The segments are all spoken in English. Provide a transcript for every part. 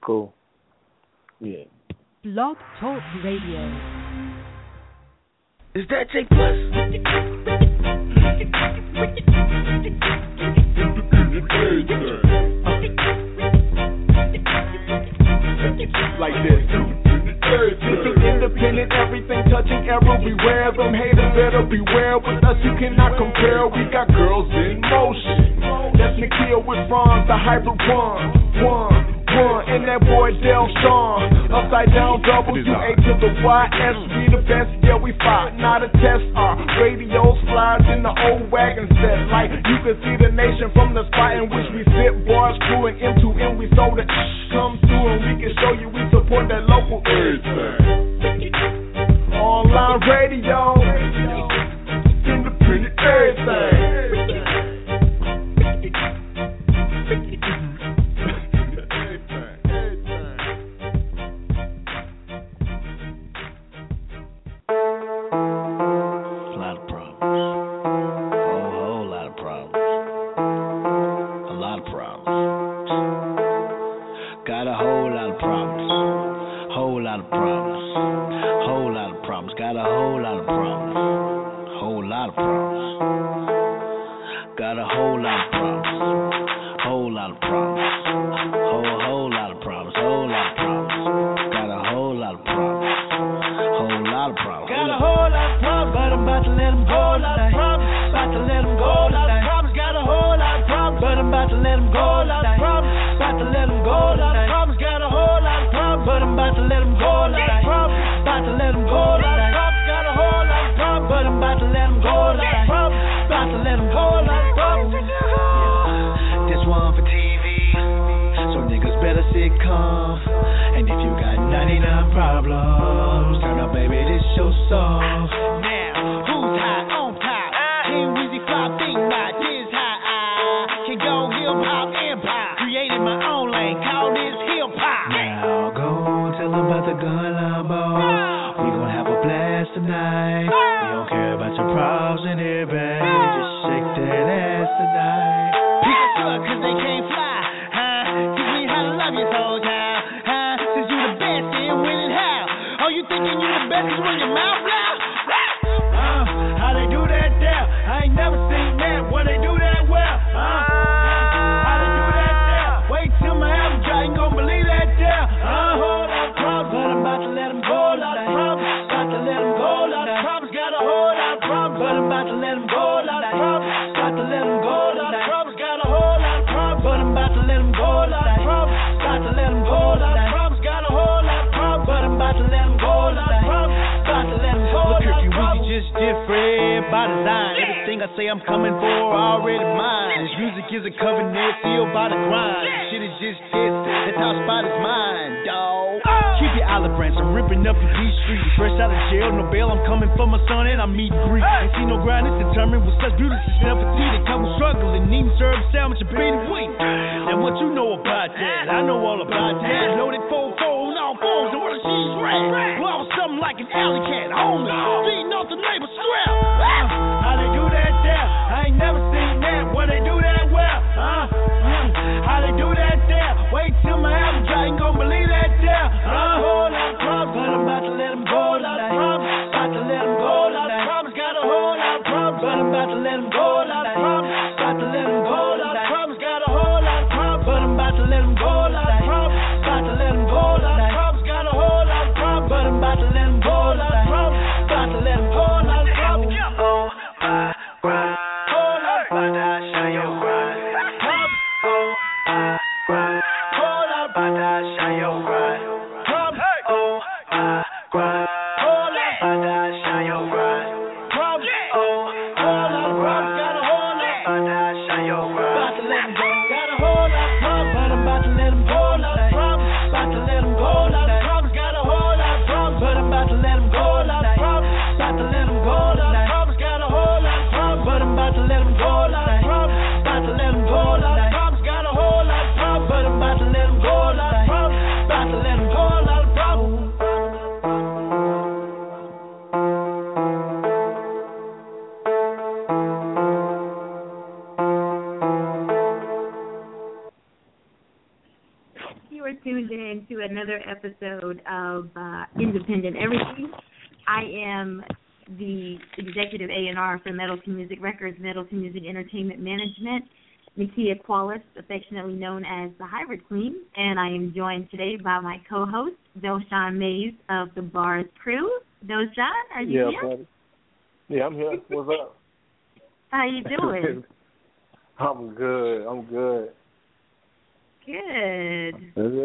Cool. Yeah. Blog Talk Radio. Is that J Plus? Like this. Independent, everything touching everywhere. Them haters better beware. With us you cannot compare. We got girls in motion. That's Nikhil with Franz, the hybrid one. And that boy Del Sean. Upside down W A to the Y S. We the best, yeah we fight, not a test. Our radio slides in the old wagon set. Like you can see the nation from the spot in which we sit. Bars crewing into and we so the come through and we can show you we support that local everything. Online radio, independent everything. are tuned in to another episode of Independent Everything. I am the executive A&R for Metal to Music Records, Metal to Music Entertainment Management, Nakia Qualis, affectionately known as the Hybrid Queen, and I am joined today by my co-host, Delshawn Mays of the Bars Crew. Delshawn, are you here? Buddy. Yeah, I'm here. What's up? How you doing? I'm good. Good.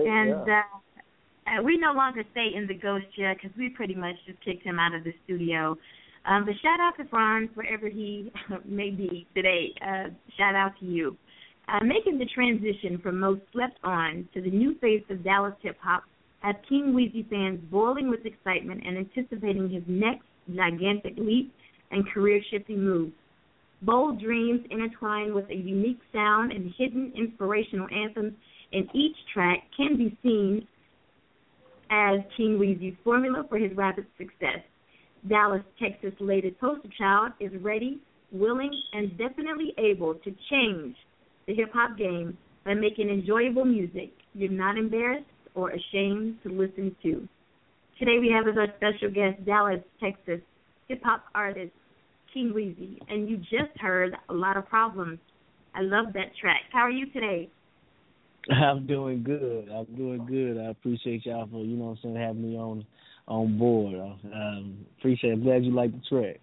We no longer stay in the ghost chair because we pretty much just kicked him out of the studio. But shout out to Franz wherever he may be today. Shout out to you. Making the transition from most slept on to the new face of Dallas hip-hop have King Weezy fans boiling with excitement and anticipating his next gigantic leap and career-shifting move. Bold dreams intertwined with a unique sound and hidden inspirational anthems in each track can be seen as King Weezy's formula for his rapid success. Dallas, Texas' latest poster child is ready, willing, and definitely able to change the hip-hop game by making enjoyable music you're not embarrassed or ashamed to listen to. Today we have as our special guest Dallas, Texas, hip-hop artist King Weezy, and you just heard A Lot of Problems. I love that track. How are you today? I'm doing good. I appreciate y'all for, having me on board. Appreciate it. I'm glad you like the track.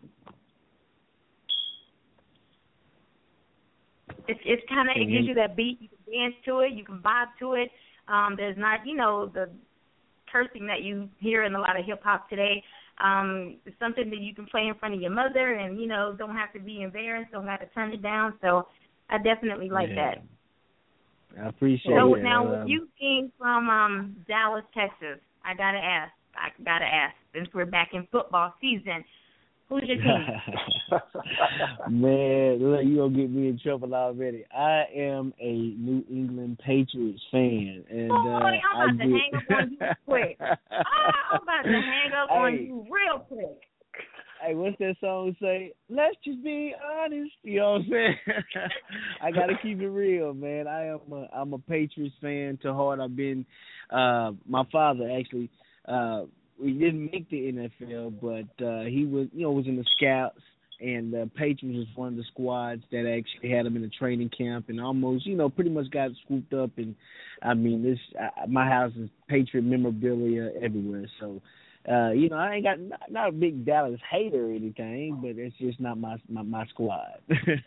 It's kind of, it gives you that beat. You can dance to it. You can vibe to it. There's not, the cursing that you hear in a lot of hip-hop today. It's something that you can play in front of your mother and, don't have to be embarrassed, don't have to turn it down. So I definitely like that. I appreciate it. So now, you came from Dallas, Texas. I got to ask, since we're back in football season, who's your team? Man, look, you going to get me in trouble already. I am a New England Patriots fan. And, I'm about to hang up on you quick. I'm about to hang up on you real quick. Hey, what's that song say? Let's just be honest. You know what I'm saying? I got to keep it real, man. I'm a Patriots fan to heart. I've been, my father actually, we didn't make the NFL, but he was in the Scouts, and Patriots was one of the squads that actually had him in a training camp, and almost, pretty much got swooped up. And I mean, my house is Patriot memorabilia everywhere. So, I ain't got not a big Dallas hater or anything, but it's just not my squad.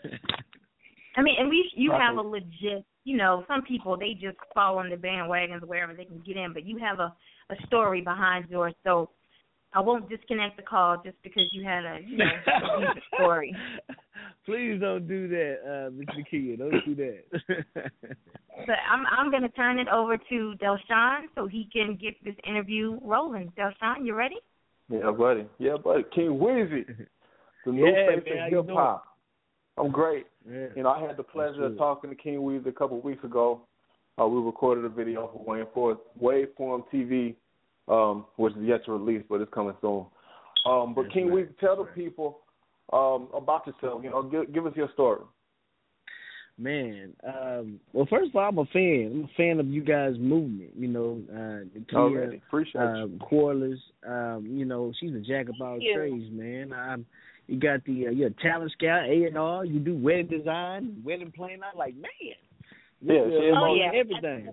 I mean, at least you have a legit, some people, they just fall on the bandwagons wherever they can get in, but you have a story behind yours. So I won't disconnect the call just because you had a music story. Please don't do that, Ms. Nakia. Don't do that. But I'm going to turn it over to Delshawn so he can get this interview rolling. Delshawn, you ready? Yeah, buddy. King Weezy, the new face of hip-hop. I'm great. Yeah. I had the pleasure of talking to King Weezy a couple of weeks ago. We recorded a video for Waveform TV, which is yet to release, but it's coming soon. But King Weezy, tell the people about yourself. Give us your story. Man, well, first of all, I'm a fan. I'm a fan of you guys' movement. Nakia, appreciate you. Quarlers, she's a jack of all trades, man. You got you're a talent scout, A&R. You do wedding design, wedding planning. I'm like, man, everything.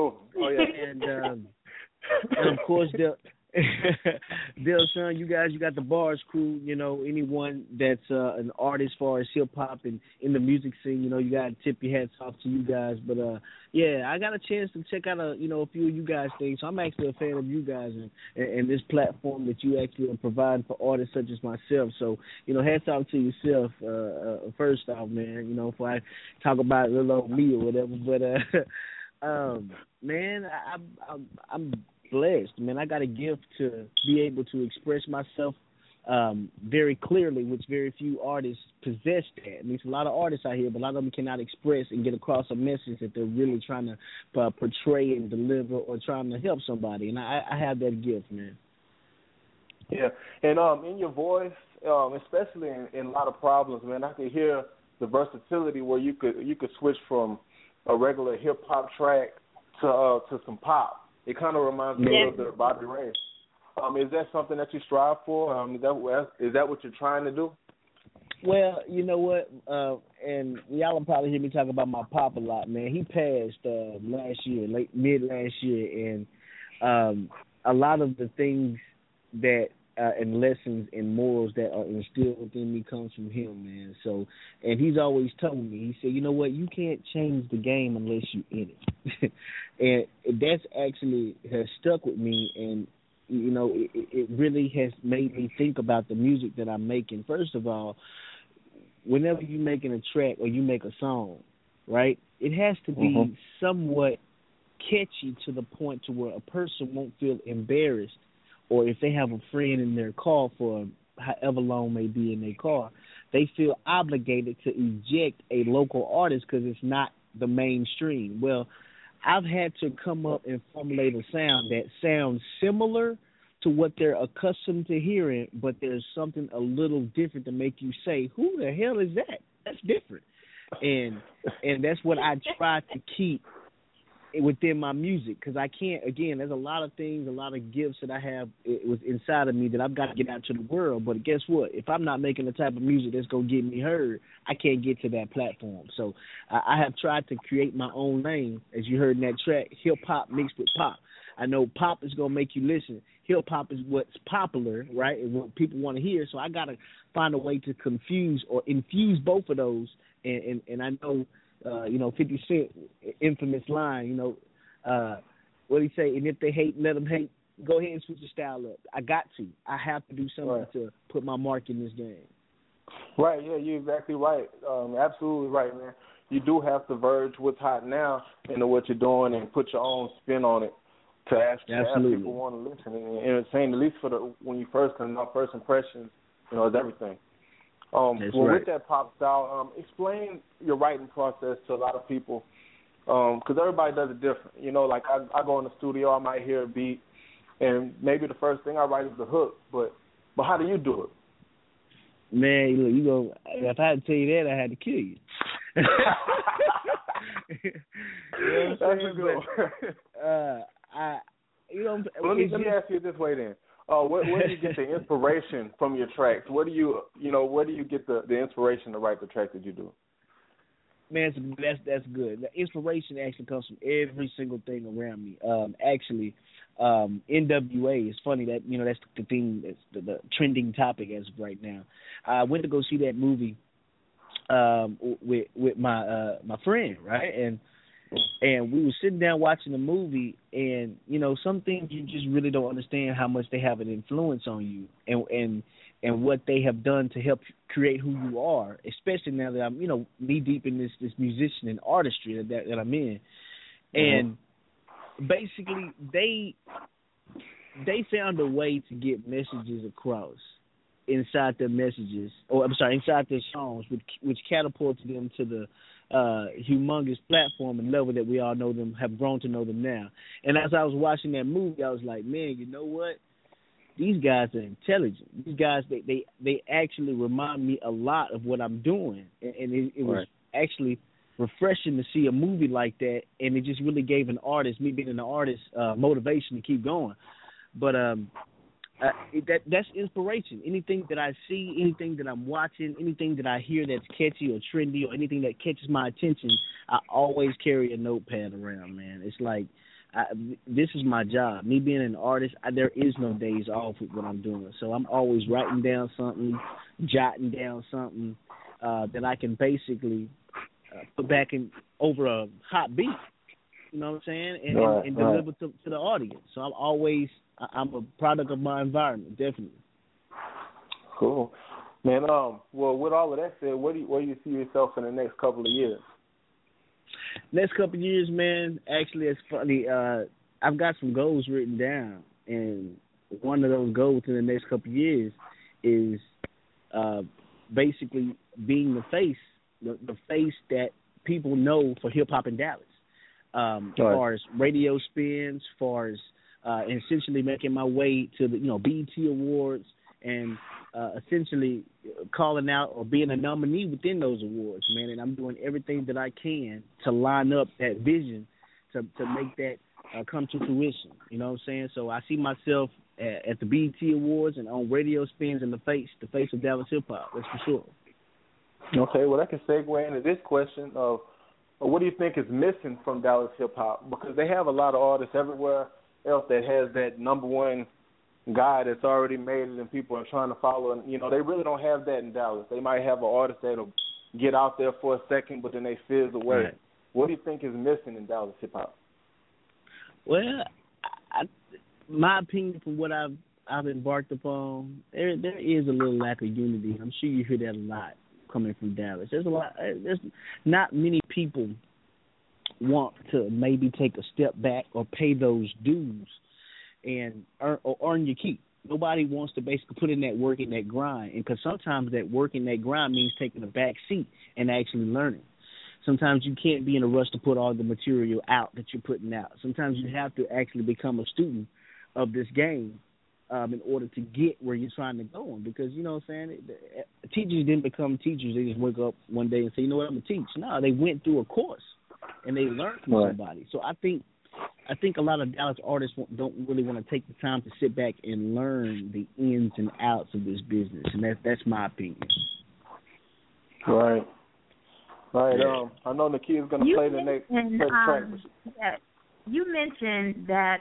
And of course, Delshawn, you got the Bars Crew. Anyone that's an artist as far as hip hop and in the music scene, you got to tip your hats off to you guys. But I got a chance to check out a few of you guys' things. So I'm actually a fan of you guys and this platform that you actually are providing for artists such as myself. So hats off to yourself. First off, man. Before I talk about little old me or whatever, but man, I'm blessed, man. I got a gift to be able to express myself very clearly, which very few artists possess that. I mean, there's a lot of artists out here, but a lot of them cannot express and get across a message that they're really trying to portray and deliver or trying to help somebody. And I have that gift, man. Yeah, and in your voice, especially in a lot of problems, man, I could hear the versatility where you could switch from a regular hip hop track to some pop. It kind of reminds me a little bit of Bobby Ray. Is that something that you strive for? Is that what you're trying to do? Well, you know what, and y'all will probably hear me talk about my pop a lot, man. He passed last year, mid last year, and a lot of the things that and lessons and morals that are instilled within me comes from him, man. So, and he's always told me, he said, you know what, you can't change the game unless you're in it. And that's actually has stuck with me, and you know, it really has made me think about the music that I'm making. First of all, whenever you're making a track or you make a song, right, it has to be somewhat catchy to the point to where a person won't feel embarrassed, or if they have a friend in their car for however long may be in their car, they feel obligated to eject a local artist because it's not the mainstream. Well, I've had to come up and formulate a sound that sounds similar to what they're accustomed to hearing, but there's something a little different to make you say, who the hell is that? That's different. And that's what I try to keep within my music, because I can't, again, there's a lot of things, a lot of gifts that I have inside of me that I've got to get out to the world. But guess what? If I'm not making the type of music that's going to get me heard, I can't get to that platform. So I have tried to create my own lane, as you heard in that track, hip-hop mixed with pop. I know pop is going to make you listen. Hip-hop is what's popular, right, and what people want to hear. So I got to find a way to confuse or infuse both of those. And I know, 50 Cent, infamous line, what do you say? And if they hate, let them hate. Go ahead and switch your style up. I have to do something to put my mark in this game. Right, yeah, you're exactly right. Absolutely right, man. You do have to verge what's hot now into what you're doing and put your own spin on it to have people want to listen and entertain, at least when you first come out, first impressions, is everything. With that pop style, explain your writing process to a lot of people, because everybody does it different. Like I go in the studio, I might hear a beat, and maybe the first thing I write is the hook, but how do you do it? Man, look, if I had to tell you that, I had to kill you. That's a good one. Let me ask you this way then. Where do you get the inspiration from your tracks? Where do you get the inspiration to write the track that you do? Man, that's good. The inspiration actually comes from every single thing around me. NWA, it's funny that, that's the thing, that's the trending topic as of right now. I went to go see that movie with my friend, right? And we were sitting down watching the movie, and some things you just really don't understand how much they have an influence on you, and what they have done to help create who you are. Especially now that I'm knee deep in this musician and artistry that I'm in, and basically they found a way to get messages across inside their songs, which catapulted them to the humongous platform and level that we all know them, have grown to know them now. And as I was watching that movie, I was like, man, you know what? These guys are intelligent. These guys, they actually remind me a lot of what I'm doing. And it was actually refreshing to see a movie like that, and it just really gave an artist, me being an artist, motivation to keep going. But that's inspiration. Anything that I see, anything that I'm watching, anything that I hear that's catchy or trendy, or anything that catches my attention, I always carry a notepad around, man. It's like this is my job. Me being an artist, there is no days off with what I'm doing. So I'm always writing down something, jotting down something that I can basically put back over a hot beat. You know what I'm saying? And deliver to the audience. So I'm a product of my environment, definitely. Cool. Man, well, with all of that said, where do you see yourself in the next couple of years? Next couple of years, man, actually, it's funny. I've got some goals written down, and one of those goals in the next couple of years is basically being the face that people know for hip-hop in Dallas. As far as radio spins, as far as essentially making my way to the BET Awards, and essentially calling out or being a nominee within those awards, man. And I'm doing everything that I can to line up that vision to make that come to fruition. You know what I'm saying? So I see myself at the BET Awards and on radio spins in the face of Dallas hip hop. That's for sure. Okay, well, that can segue into this question of what do you think is missing from Dallas hip hop? Because they have a lot of artists everywhere else that has that number one guy that's already made it and people are trying to follow. And, they really don't have that in Dallas. They might have an artist that'll get out there for a second, but then they fizz away. Right. What do you think is missing in Dallas hip hop? Well, my opinion from what I've embarked upon, there is a little lack of unity. I'm sure you hear that a lot coming from Dallas. There's not many people want to maybe take a step back or pay those dues and earn your keep. Nobody wants to basically put in that work and that grind, and because sometimes that work and that grind means taking a back seat and actually learning. Sometimes you can't be in a rush to put all the material out that you're putting out. Sometimes you have to actually become a student of this game in order to get where you're trying to go on. Because, you know what I'm saying, teachers didn't become teachers. They just wake up one day and say, you know what, I'm going to teach. No, they went through a course, and they learned from somebody. So I think a lot of Dallas artists don't really want to take the time to sit back and learn the ins and outs of this business, and that's my opinion. Right. Yeah. I know Nakia's going to play the next track. Yeah, you mentioned that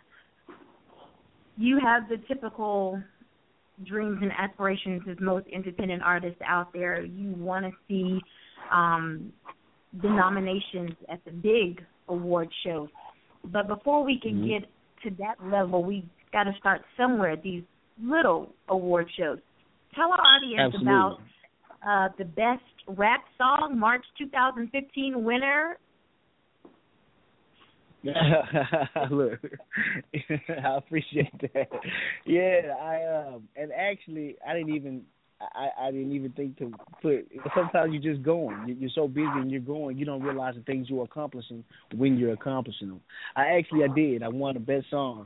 you have the typical dreams and aspirations as most independent artists out there. You want to see the nominations at the big award shows. But before we can get to that level, we've got to start somewhere at these little award shows. Tell our audience about the best rap song, March 2015 winner. Look, I appreciate that. Yeah, and actually, I didn't even think to put. Sometimes you're just going. You're so busy and you're going. You don't realize the things you're accomplishing when you're accomplishing them. I did. I won the best song,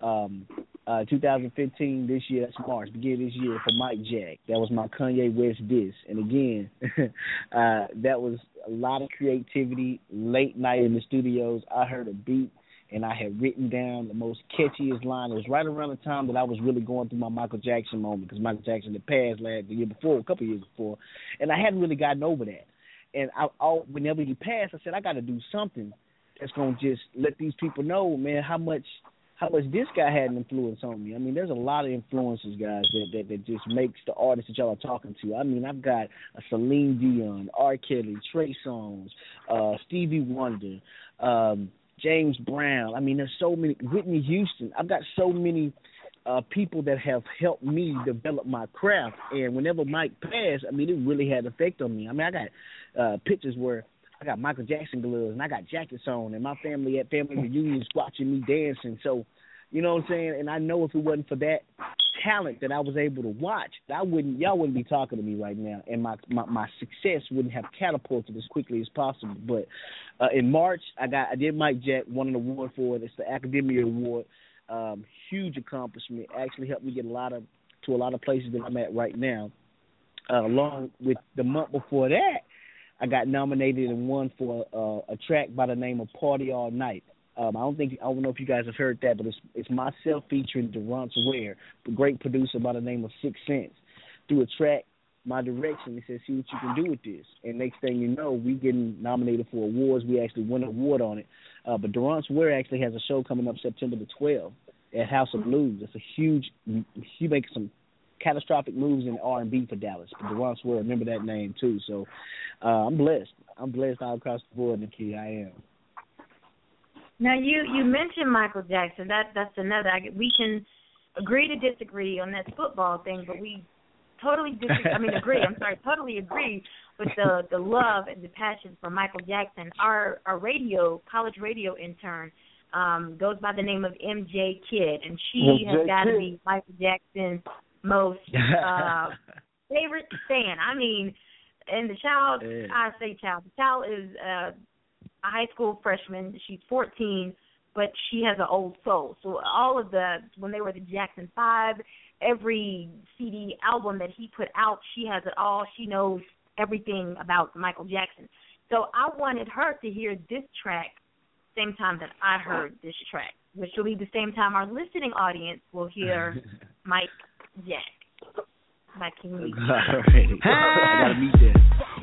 2015 this year. That's March, beginning this year for Mike Jack. That was my Kanye West diss. And again, that was a lot of creativity. Late night in the studios, I heard a beat. And I had written down the most catchiest line. It was right around the time that I was really going through my Michael Jackson moment, because Michael Jackson had passed the year before, a couple of years before, and I hadn't really gotten over that. And whenever he passed, I said, I got to do something that's going to just let these people know, man, how much this guy had an influence on me. I mean, there's a lot of influences, guys, that just makes the artists that y'all are talking to. I mean, I've got a Celine Dion, R. Kelly, Trey Songz, Stevie Wonder, James Brown. I mean, there's so many. Whitney Houston. I've got so many people that have helped me develop my craft. And whenever Mike passed, I mean, it really had an effect on me. I mean, I got pictures where I got Michael Jackson gloves and I got jackets on, and my family at family reunions watching me dancing. So, you know what I'm saying? And I know if it wasn't for that talent that I was able to watch, y'all wouldn't be talking to me right now, and my success wouldn't have catapulted as quickly as possible. But in March, I did Mike Jack, won an award for it. It's the Academia Award. Huge accomplishment. Actually helped me get to a lot of places that I'm at right now. Along with the month before that, I got nominated and won for a track by the name of Party All Night. I don't know if you guys have heard that, but it's myself featuring Durance Ware, a great producer by the name of 6 Cents. Through a track, my direction, he said, see what you can do with this. And next thing you know, we getting nominated for awards. We actually won an award on it. But Durance Ware actually has a show coming up September the 12th at House of Blues. It's a huge, he makes some catastrophic moves in R&B for Dallas. But Durance Ware, remember that name too. So I'm blessed. I'm blessed all across the board, Nikki. I am. Now, you mentioned Michael Jackson. That's another. We can agree to disagree on that football thing, but we totally agree. I'm sorry, totally agree with the love and the passion for Michael Jackson. Our college radio intern goes by the name of MJ Kidd, and she has got to be Michael Jackson's most favorite fan. I mean, and the child, the child is a high school freshman. She's 14, but she has an old soul. So all of when they were the Jackson 5, every CD album that he put out, she has it all. She knows everything about Michael Jackson. So I wanted her to hear this track same time that I heard this track, which will be the same time our listening audience will hear Mike Jack by King Weezy. All right. I gotta meet that.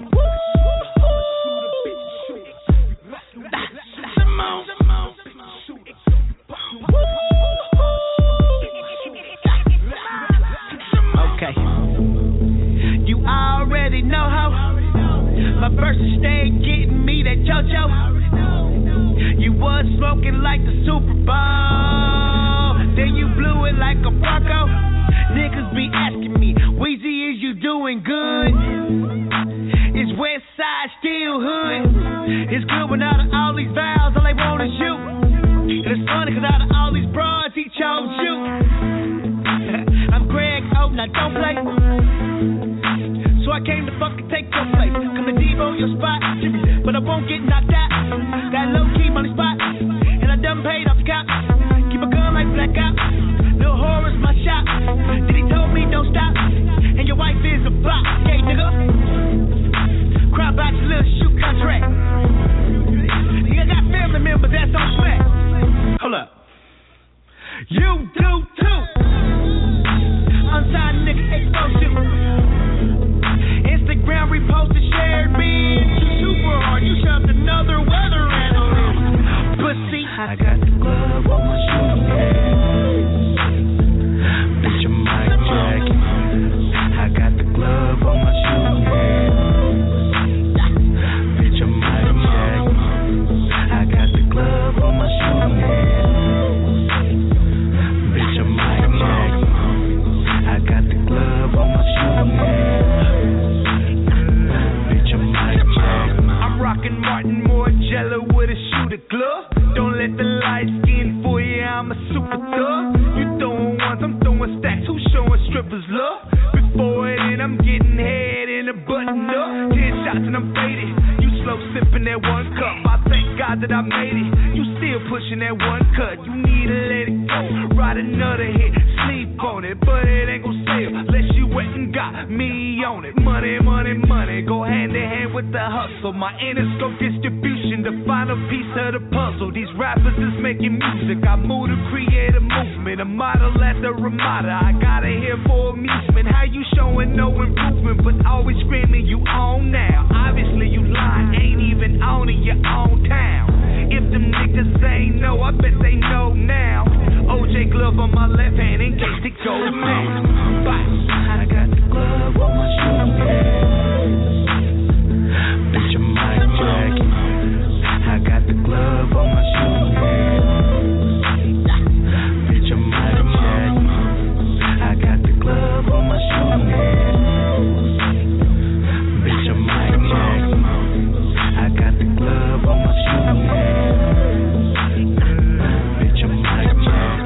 Okay. You already know how my verses stay getting me that JoJo. You was smoking like the Super Bowl, then you blew it like a Bronco. Niggas be asking me, Weezy, is you doing good? Is West Side still hood? It's good when out of all these vows, all they want is you. And it's funny cause out of all these broads, he chose you. I'm Greg O, now don't play. So I came to fucking take your place. Come to Devo, your spot. But I won't get knocked out. Got low key money spot. And I done paid off the cop. Keep a gun like Blackout. No horror's my shop. Then he told me don't stop. And your wife is a flop. Gay nigga. Cry about your little shoe contract. You got family members that's on smack. Hold up. You do too. Unsigned nigga expose you. Instagram reposted, shared me. You super hard, you shoved another weather analyst. Pussy, I got the glove on my shoe. Bitch, I'm Mike Jack. I got the glove on my shoe. Bitch, I'm Mike Jack. I got the glove on my shoe. Bitch, I'm Mike Jack. I got the glove on my shoe. I'm rockin' Martin Margiela with a shooter glove. Don't let the light skin fool you, I'm a super thug. You throwing ones, I'm throwing stacks. Who's showing strippers love? Before it in, I'm getting head in a button up. 10 shots and I'm faded. You slow sipping that one cup. I thank God that I made it. You still pushing that one cut. You need to let it go. Ride another hit, sleep on it, but it ain't gon' sell unless you went and got me on it. Money, money, money, go hand in hand with the hustle. My Interscope distribution, the final piece of the puzzle. These rappers is making music. I move to create a movement, a model at the Ramada. I gotta hear for amusement. How you showing no improvement, but always screaming you on now? Obviously you lying, ain't even owning your own town. If them niggas ain't know, I bet they know now. OJ glove on my left hand in case it goes mad. Bye. I got the glove on my shoe. Bitch, I'm Mike Jack. I got the glove on my shoe. Bitch, I'm Mike Jack. I got the glove on my shoe. Bitch, I'm Mike Jack. I got the glove on my shoe. Bitch, I'm Mike Jack.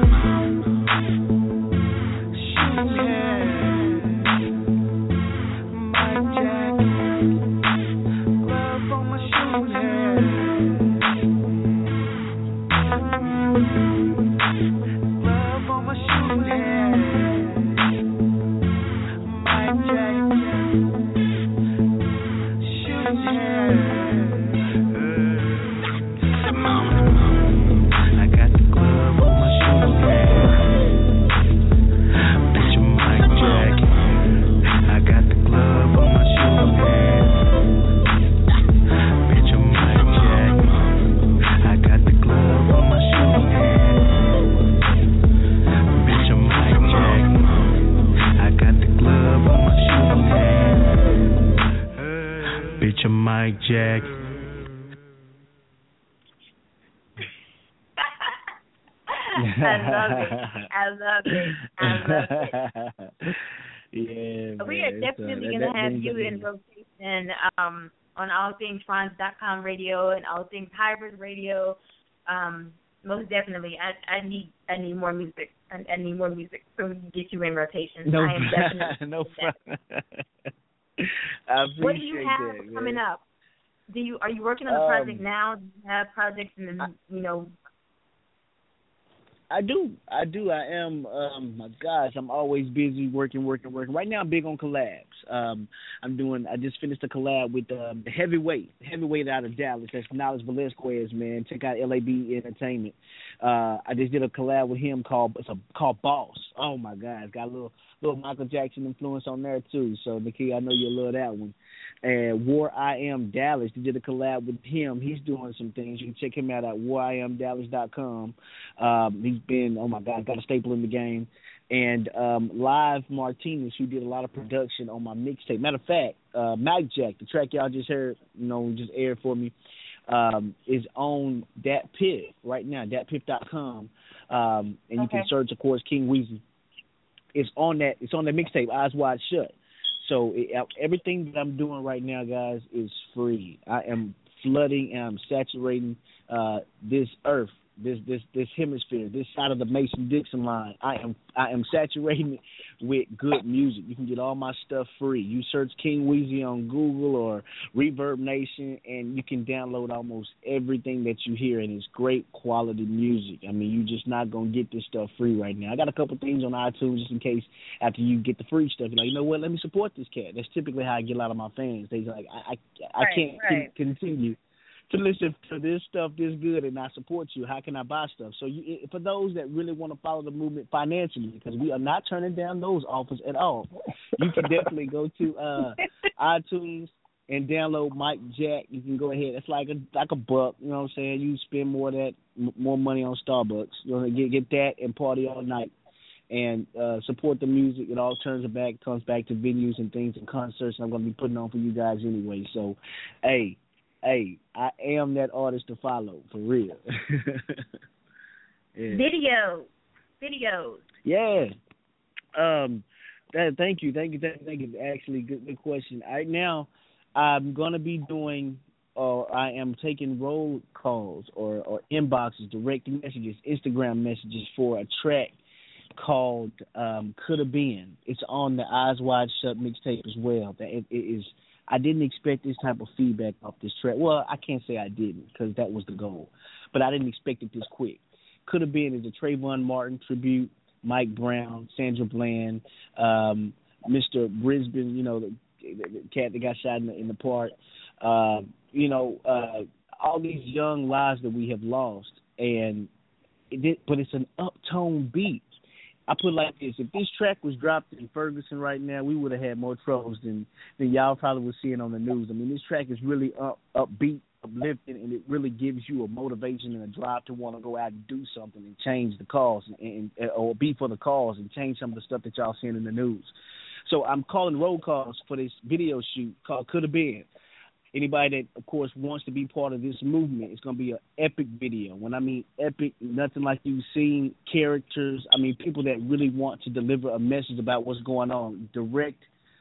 Mike Jack. Glove on my shoe. Glove on my shoe. Mike Jack. I got the glove on my shoe. Bitch, I'm Mike Jack. I got the glove on my shoe. Bitch, I'm Mike Jack. I got the glove on my shoe. Bitch, I'm Mike Jack. I got the glove on my shoe. Bitch, I'm Mike Jack. I love it. Yeah, we are definitely going to have you in rotation on allthingsfranz.com radio and All Things Hybrid radio. Most definitely. I need more music. I need more music so we can get you in rotation. No, I am definitely no problem. I appreciate what do you have that, coming man. up? Are you working on a project now? Do you have projects in the I do. I am. My gosh, I'm always busy working. Right now, I'm big on collabs. I just finished a collab with the heavyweight out of Dallas. That's Niles Velasquez, man. Check out LAB Entertainment. I just did a collab with him called Boss. Oh my God, it's got a little Michael Jackson influence on there too. So Nikhil, I know you'll love that one. And War I Am Dallas, they did a collab with him. He's doing some things. You can check him out at wariamdallas.com. He's been, oh my God, got a staple in the game. And Live Martinez, who did a lot of production on my mixtape. Matter of fact, Mac Jack, the track y'all just heard, just aired for me, is on DatPiff right now, datpiff.com. And you can search, of course, King Weezy. It's on that mixtape, Eyes Wide Shut. So everything that I'm doing right now, guys, is free. I am flooding and I'm saturating this earth, this hemisphere, this side of the Mason-Dixon line. I am saturating it with good music. You can get all my stuff free. You search King Weezy on Google or Reverb Nation, and you can download almost everything that you hear, and it's great quality music. I mean, you're just not going to get this stuff free right now. I got a couple things on iTunes just in case after you get the free stuff, you're like, you know what, let me support this cat. That's typically how I get a lot of my fans. They're like, I can't continue to listen to this stuff this good and not support you. How can I buy stuff? So for those that really want to follow the movement financially, because we are not turning down those offers at all, you can definitely go to iTunes and download Mike Jack. You can go ahead. It's like a buck. You know what I'm saying? You spend more money on Starbucks. You know, get that and party all night. And support the music. It all comes back to venues and things and concerts. And I'm going to be putting on for you guys anyway. So, hey, I am that artist to follow, for real. Yeah. Videos. Yeah. Thank you. Actually, good question. Right now, I'm going to be doing, I am taking roll calls or inboxes, direct messages, Instagram messages for a track called Could Have Been. It's on the Eyes Wide Shut mixtape as well. It is. I didn't expect this type of feedback off this track. Well, I can't say I didn't because that was the goal, but I didn't expect it this quick. Could Have Been is a Trayvon Martin tribute, Mike Brown, Sandra Bland, Mr. Brisbane, the cat that got shot in the park, all these young lives that we have lost, but it's an uptone beat. I put it like this: if this track was dropped in Ferguson right now, we would have had more troubles than y'all probably was seeing on the news. I mean, this track is really upbeat, uplifting, and it really gives you a motivation and a drive to want to go out and do something and change the cause or be for the cause and change some of the stuff that y'all seeing in the news. So I'm calling roll calls for this video shoot called Could Have Been. Anybody that, of course, wants to be part of this movement, it's going to be an epic video. When I mean epic, nothing like you've seen, characters. I mean, people that really want to deliver a message about what's going on. Direct,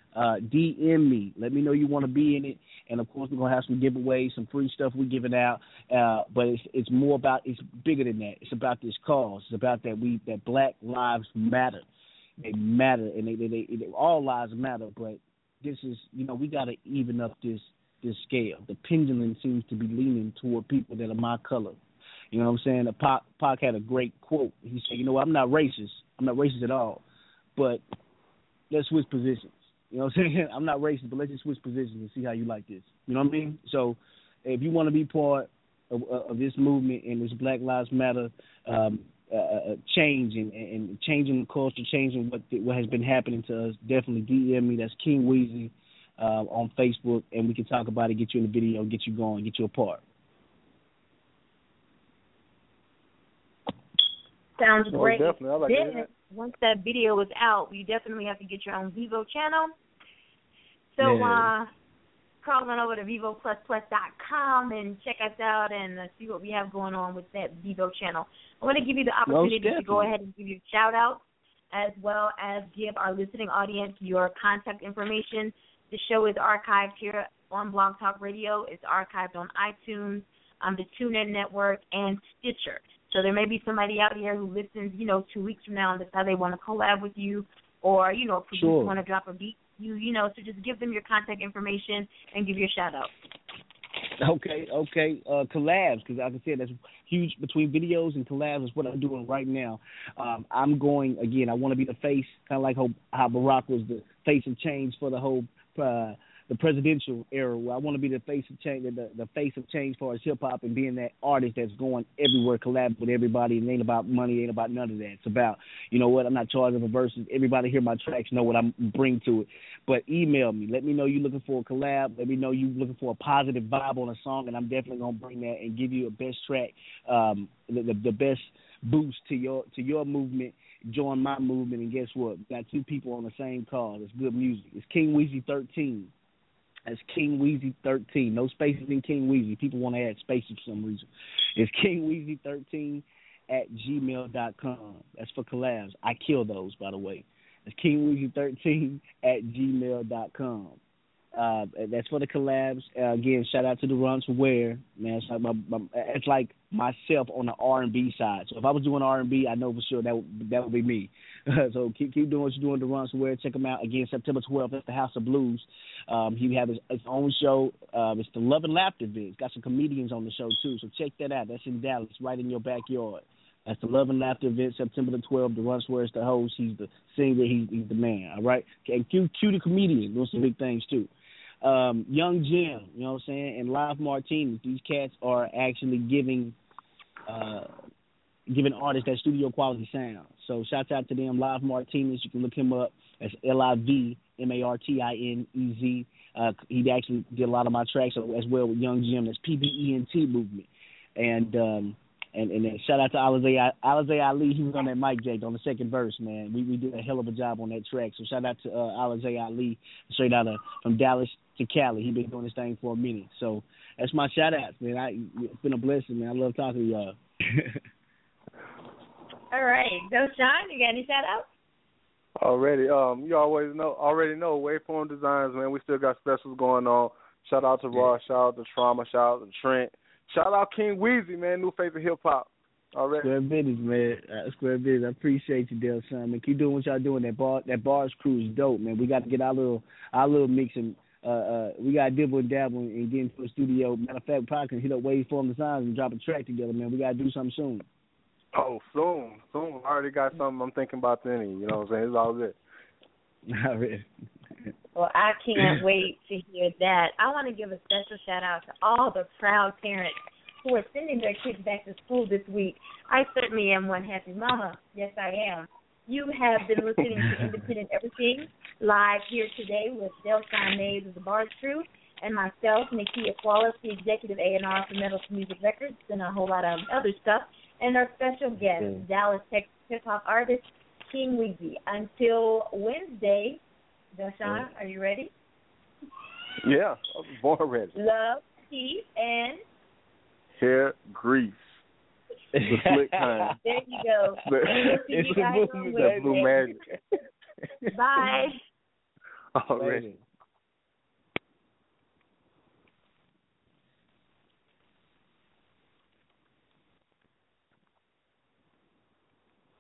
DM me. Let me know you want to be in it. And, of course, we're going to have some giveaways, some free stuff we're giving out. But it's more about, it's bigger than that. It's about this cause. It's about that Black lives matter. They matter, and they all lives matter. But this is, we got to even up this scale. The pendulum seems to be leaning toward people that are my color. You know what I'm saying? Pac had a great quote. He said, I'm not racist. I'm not racist at all. But let's switch positions. You know what I'm saying? I'm not racist, but let's just switch positions and see how you like this. You know what I mean? So if you want to be part of this movement and this Black Lives Matter change and changing the culture, changing what has been happening to us, definitely DM me. That's King Weezy on Facebook, and we can talk about it, get you in the video, get you going, get you a part. Sounds great. Definitely. I like that. Once that video is out, you definitely have to get your own Vivo channel. So crawl on over to VivoPlusPlus.com and check us out and see what we have going on with that Vivo channel. I want to give you the opportunity to go ahead and give you a shout-out, as well as give our listening audience your contact information. The show is archived here on Blog Talk Radio. It's archived on iTunes, the TuneIn Network, and Stitcher. So there may be somebody out here who listens, 2 weeks from now and decide they want to collab with you, or, if you want to drop a beat, so just give them your contact information and give your shout-out. Okay. Collabs, because like I said, that's huge between videos and collabs is what I'm doing right now. I'm going, again, I want to be the face, kind of like how Barack was the face of change for the whole the presidential era, where I want to be the face of change, the face of change for hip hop, and being that artist that's going everywhere, collab with everybody. And it ain't about money, ain't about none of that. It's about, you know what, I'm not charging for verses. Everybody hear my tracks, know what I bring to it. But email me, let me know you're looking for a collab. Let me know you're looking for a positive vibe on a song, and I'm definitely gonna bring that and give you a best track, the best boost to your movement. Join my movement, and guess what? Got two people on the same call. It's good music. It's King Weezy 13. That's King Weezy 13. No spaces in King Weezy. People want to add spaces for some reason. It's King Weezy 13 at gmail.com. That's for collabs. I kill those, by the way. It's King Weezy 13 at gmail.com. That's for the collabs. Again, shout out to the Runs for Wear, man. It's like myself on the R&B side. So if I was doing R&B, I know for sure that would be me. So keep doing what you're doing. The Runs for Wear. Check him out again September 12th at the House of Blues. He have his own show. It's the Love and Laughter Vid. It's got some comedians on the show too. So check that out. That's in Dallas, right in your backyard. That's the Love and Laughter event, September the 12th. The Runs for Wear is the host. He's the singer. He's the man. All right. And Q the comedian doing some big things too. Young Jim, you know what I'm saying, and Live Martinez. These cats are actually giving artists that studio quality sound. So shout out to them. Live Martinez, you can look him up. That's LIVMARTINEZ. He actually did a lot of my tracks as well with Young Jim. That's PBENT movement. And then shout out to Alizé Ali. He was on that mic, Jake, on the second verse, man. We did a hell of a job on that track. So shout out to Alizé Ali, straight out from Dallas to Cali. He's been doing this thing for a minute. So that's my shout out, man. It's been a blessing, man. I love talking to y'all. All right. Doshawn, you got any shout outs? Already. You already know Waveform Designs, man. We still got specials going on. Shout out to Ross, shout out to Trauma, shout out to Trent. Shout out King Weezy, man, new face of hip hop. Already. Square business, man. Square business. I appreciate you, Del Son, man. Keep doing what y'all doing. That bars crew is dope, man. We got to get our little mix and we got to dibble and dabble and get into the studio. Matter of fact, we probably can hit up Waveform Designs and drop a track together, man. We got to do something soon. Oh, soon. I already got something I'm thinking about then. You know what I'm saying? It's all good. Already. Well, I can't wait to hear that. I want to give a special shout-out to all the proud parents who are sending their kids back to school this week. I certainly am one happy mama. Yes, I am. You have been listening to Independent Everything live here today with Delshawn Mays of the Bars Crew and myself, Nakia Wallace, the Executive A&R for Metal Music Records, and a whole lot of other stuff, and our special guest, Dallas, Texas hip-hop artist, King Weezy. Until Wednesday, Delshawn, are you ready? Yeah, I was born ready. Love, peace, and hair grease. The slick kind. There you go. It's the blue magic. Bye. Already.